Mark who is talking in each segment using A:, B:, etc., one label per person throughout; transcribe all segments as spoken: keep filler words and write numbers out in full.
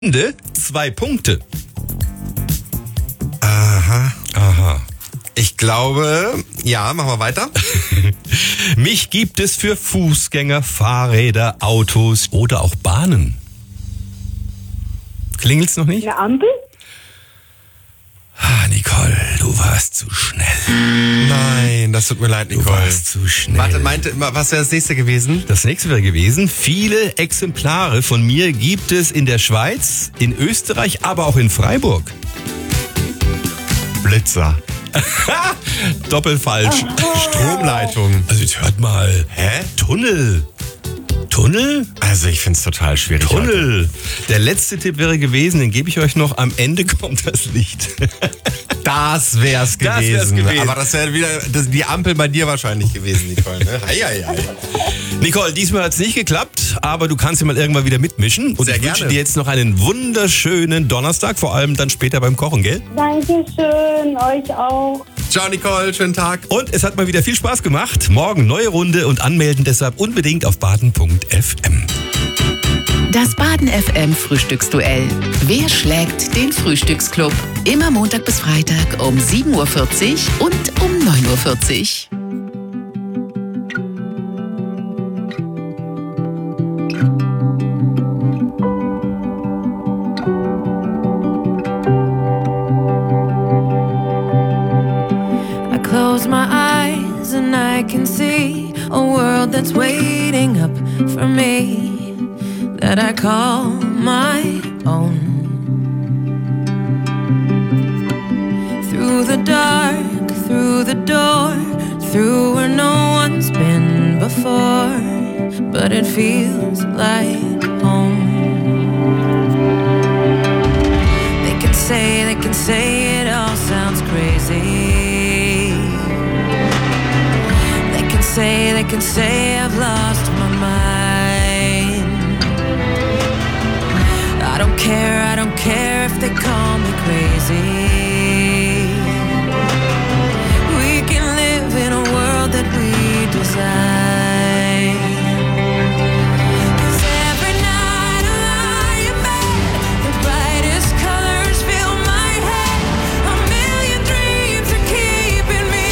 A: Zwei Punkte.
B: Aha.
A: Aha.
B: Ich glaube, ja, machen wir weiter.
A: Mich gibt es für Fußgänger, Fahrräder, Autos oder auch Bahnen. Klingelt's noch nicht?
C: Eine Ampel?
A: Ah, Nicole, du warst zu schnell.
B: Nein, das tut mir leid,
A: Du
B: Nicole.
A: warst zu schnell.
B: Warte, meinte, was wäre das nächste gewesen?
A: Das nächste wäre gewesen, viele Exemplare von mir gibt es in der Schweiz, in Österreich, aber auch in Freiburg.
B: Blitzer.
A: Doppelfalsch.
B: Stromleitung.
A: Also jetzt hört mal.
B: Hä?
A: Tunnel. Tunnel?
B: Also ich find's total schwierig. Heute.
A: Tunnel. Der letzte Tipp wäre gewesen, den gebe ich euch noch. Am Ende kommt das Licht.
B: Das wär's gewesen.
A: Das wär's gewesen.
B: Aber das wäre wieder das, die Ampel bei dir wahrscheinlich gewesen, Nicole. Ne? Hei, hei, hei.
A: Nicole, diesmal hat's nicht geklappt, aber du kannst ja mal irgendwann wieder mitmischen. Und
B: Sehr
A: ich wünsche
B: gerne.
A: dir jetzt noch einen wunderschönen Donnerstag, vor allem dann später beim Kochen, gell?
C: Dankeschön, euch auch.
B: Ciao, Nicole. Schönen Tag.
A: Und es hat mal wieder viel Spaß gemacht. Morgen neue Runde und anmelden deshalb unbedingt auf baden punkt f m.
D: Das Baden F M Frühstücksduell. Wer schlägt den Frühstücksclub? Immer Montag bis Freitag um sieben Uhr vierzig und um neun Uhr vierzig.
E: I close my eyes and I can see a world that's waiting up for me, that I call my own. Through the dark, through the door, through where no one's been before, but it feels like home. They can say, they can say it all sounds crazy. They can say, they can say I've lost my mind. I don't care, I don't care if they call me crazy. We can live in a world that we design. 'Cause every night I lie in bed, the brightest colors fill my head. A million dreams are keeping me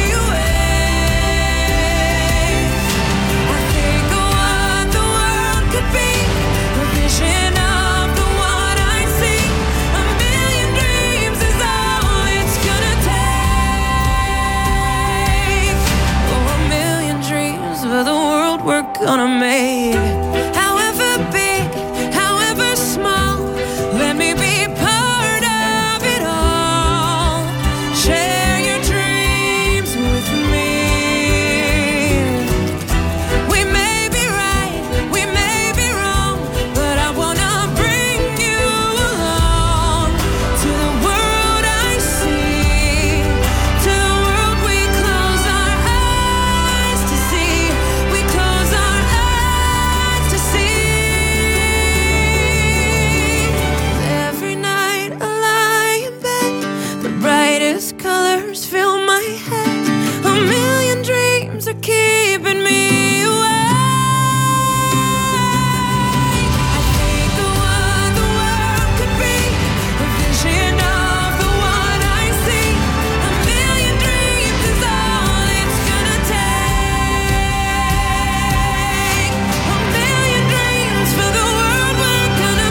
E: awake. I think of what the world could be, a vision of the one I see. A million dreams is all it's gonna take. Oh, a million dreams for the world we're gonna make. However big, however small, let me be part of it all. Share your dreams with me. We may be right, we may be wrong, but I wanna bring you along to the world I see, to the world we close our eyes to see. We close our eyes to see. Every night I lie in bed, the brightest colors fill my head. A million dreams are keeping me awake. I think of what the world could be, a vision of the one I see. A million dreams is all it's gonna take. A million dreams for the world we're gonna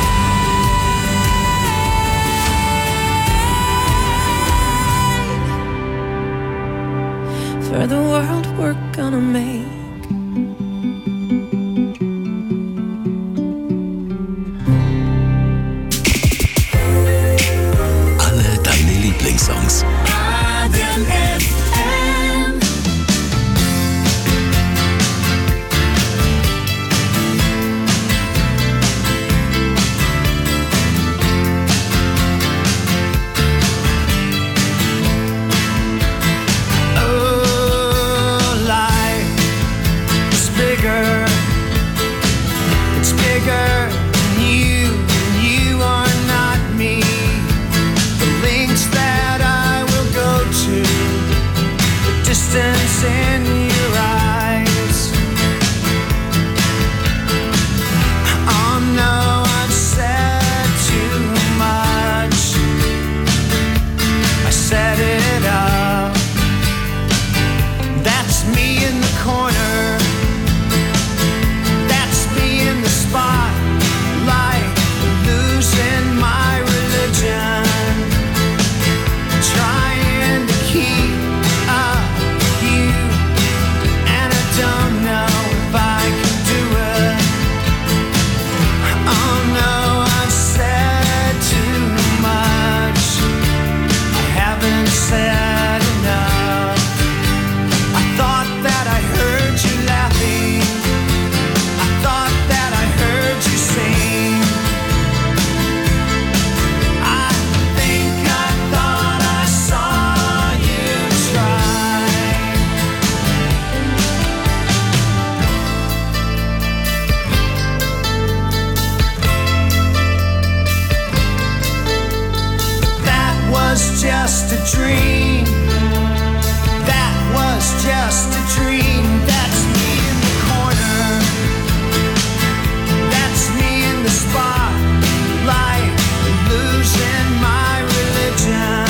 E: make. For the world we're gonna make.
F: Alle deine Lieblingssongs.
G: Oh, life is bigger. It's bigger than you, and you are not me. The lengths that I will go to dream. That was just a dream. That's me in the corner. That's me in the spotlight, losing my religion,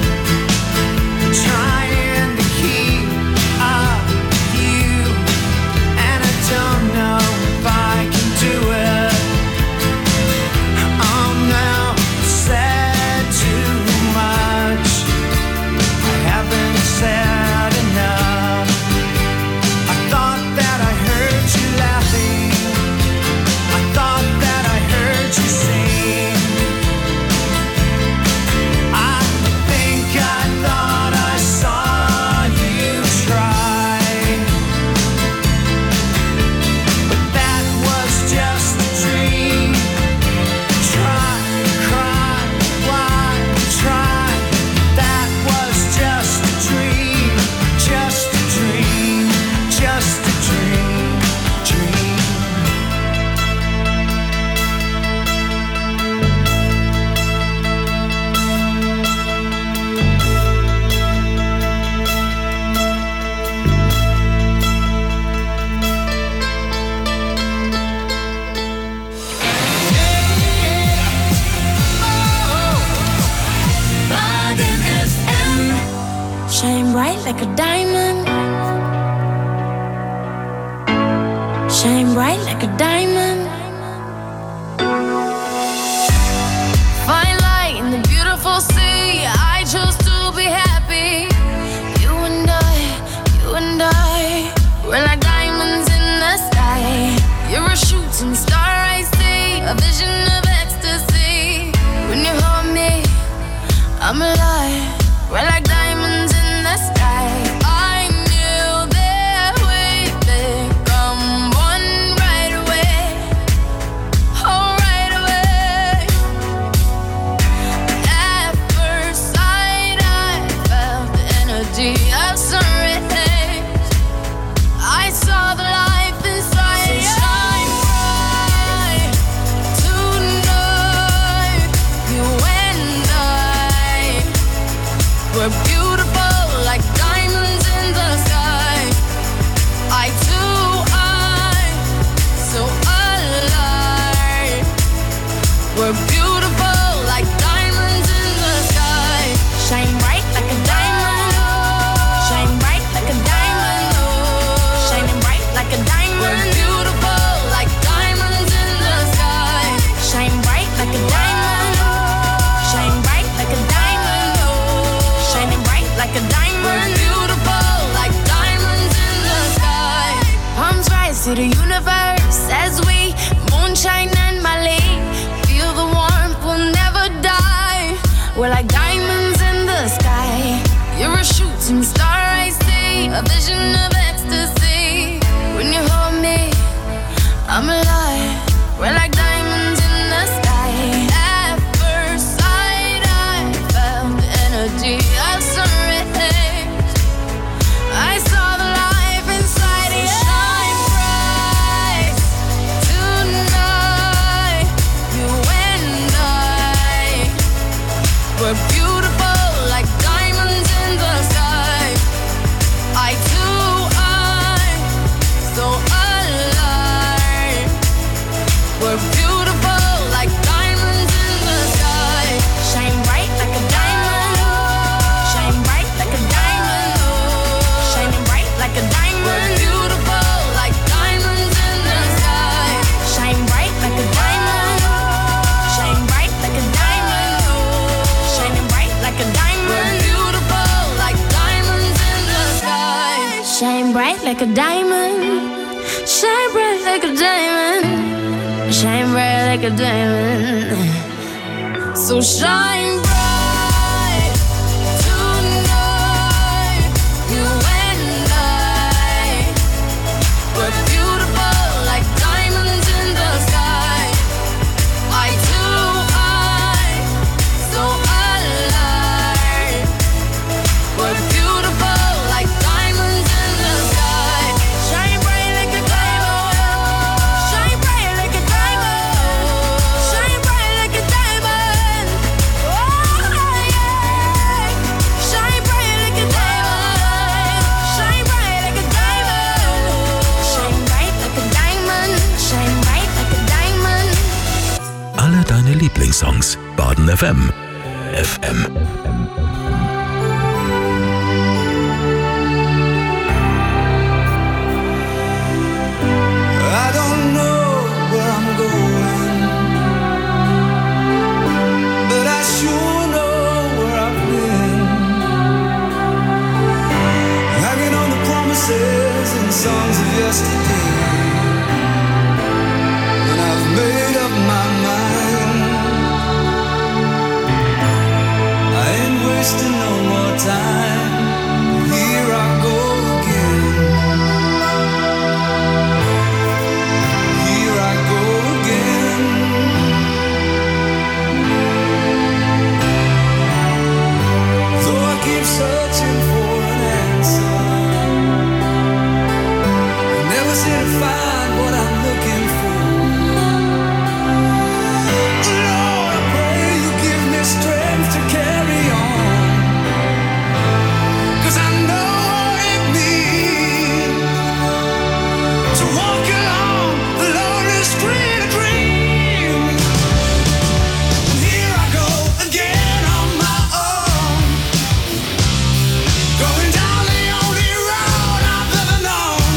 G: trying to keep up with you, and I don't know if I can do it. I'm now said too much. I haven't said enough. I thought that I heard you laughing. I thought that I heard you sing. I think I thought I saw you try, but that was just a dream. Try, cry, why try? That was just a dream, just a dream, just a dream, dream.
E: Shine bright like a diamond. Shine bright like a diamond. Fine light in the beautiful sea. I chose to be happy. You and I, you and I, we're like diamonds in the sky. You're a shooting star, I see, a vision of ecstasy. When you hold me, I'm alive. We're like diamonds in the sky. I knew that we'd become one right away. Oh, right away. At first sight, I felt the energy of sun rays. I saw the life inside you. Shine bright tonight. You and I, we're beautiful like diamonds in the sky. I too, I, so alive. We're beautiful like diamonds in the sky. Shine bright like a diamond. Shine bright like a diamond. Shining bright like a diamond. We're beautiful like diamonds in the sky. Shine bright like a diamond. Shine bright like a diamond. Shining bright like a diamond. We're beautiful like diamonds in the sky. Palms rise to the universe as we moonshine and Mali. Feel the warmth, we'll never die. We're like diamonds in the sky. You're a shooting star, I see, a vision of ecstasy. When you hold me, I'm alive. We're like diamonds in the sky. At first sight, I felt the energy of sun rays. I saw the life inside you. Shine bright tonight. You and I, we're beautiful like diamonds in the sky. I too, I, so alive. We're beautiful like diamonds in the sky. Shine bright like a diamond. Shine bright like a diamond. Shining bright like a diamond. We're beautiful like diamonds in the sky. Shine bright like a diamond. Shine bright like a diamond. Shining bright like a diamond. We're beautiful like diamonds in the sky. Shine bright like a diamond. Shine bright like a diamond. Shine bright like a diamond. So shine bright tonight. You and I, we're beautiful like diamonds in the sky. I too, I, so alive. We're beautiful like diamonds in the sky. Shine bright like a diamond. Shine bright like a diamond. Shine bright like a diamond. Oh.
F: deine Lieblingssongs. Baden F M. F M.
G: I don't know where I'm going, but I sure know where I've been. Hanging on the promises and songs of yesterday, and I've made up my mind. I ain't wasting no more time. Here I go again. Here I go again. Though I keep searching for an answer, I never seem to find what I'm looking for. Lord, I pray you give me strength to carry on, 'cause I know what it means to walk along the lonely street of dreams. And here I go again on my own, going down the only road I've ever known.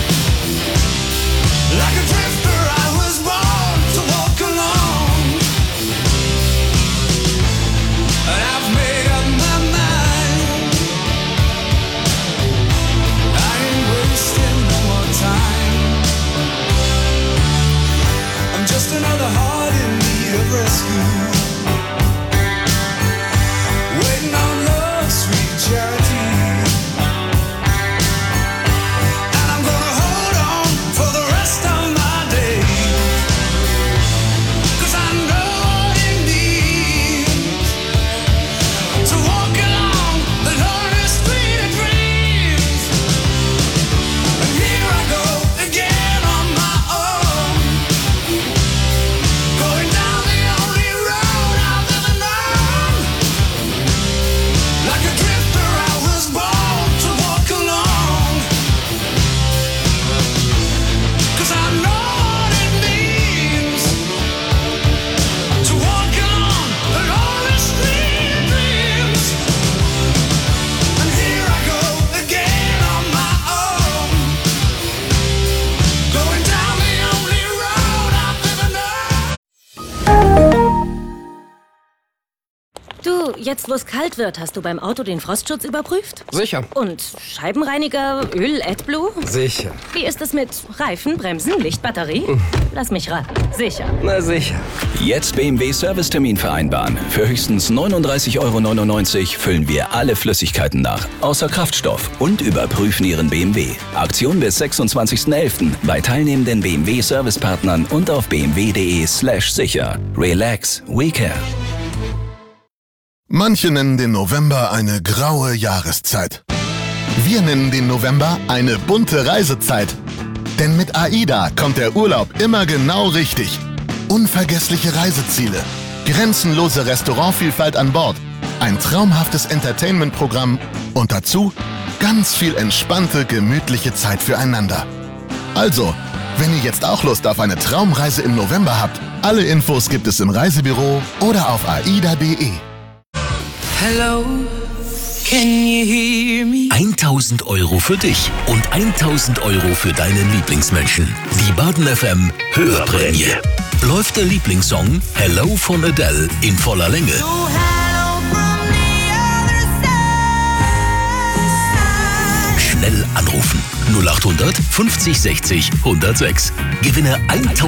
G: Like a drifter I was born to walk alone, and I've made up my mind. I ain't wasting no more time. I'm just another heart in need of rescue, waiting on love's sweet charity. And I'm gonna hold on for the rest of my days, 'cause I know what it means to walk along the lonely street of dreams. And here I go again on my own, going down the only road I've ever known. Like a drifter I was born to walk along, 'cause I know what it means to walk along the lonely street of dreams. And here I go again on my own, going down the only road I've ever known.
H: Du, jetzt wo es kalt wird, hast du beim Auto den Frostschutz überprüft?
B: Sicher.
H: Und Scheibenreiniger, Öl, AdBlue?
B: Sicher.
H: Wie ist es mit Reifen, Bremsen, Licht, Batterie? Lass mich raten. Sicher.
B: Na sicher.
F: Jetzt B M W-Servicetermin vereinbaren. Für höchstens neununddreißig Euro neunundneunzig füllen wir alle Flüssigkeiten nach, außer Kraftstoff, und überprüfen Ihren B M W. Aktion bis sechsundzwanzigsten elften bei teilnehmenden B M W-Servicepartnern und auf bmw.de slash sicher. Relax, we care.
I: Manche nennen den November eine graue Jahreszeit. Wir nennen den November eine bunte Reisezeit. Denn mit AIDA kommt der Urlaub immer genau richtig. Unvergessliche Reiseziele, grenzenlose Restaurantvielfalt an Bord, ein traumhaftes Entertainment-Programm und dazu ganz viel entspannte, gemütliche Zeit füreinander. Also, wenn ihr jetzt auch Lust auf eine Traumreise im November habt, alle Infos gibt es im Reisebüro oder auf aida punkt de.
E: Hello, can you hear me?
F: tausend Euro für dich und tausend Euro für deinen Lieblingsmenschen. Die Baden F M Hörprämie. Läuft der Lieblingssong Hello von Adele in voller Länge.
E: So hello from the other side.
F: Schnell anrufen. null acht hundert fünfzig sechzig hundertsechs. Gewinne tausend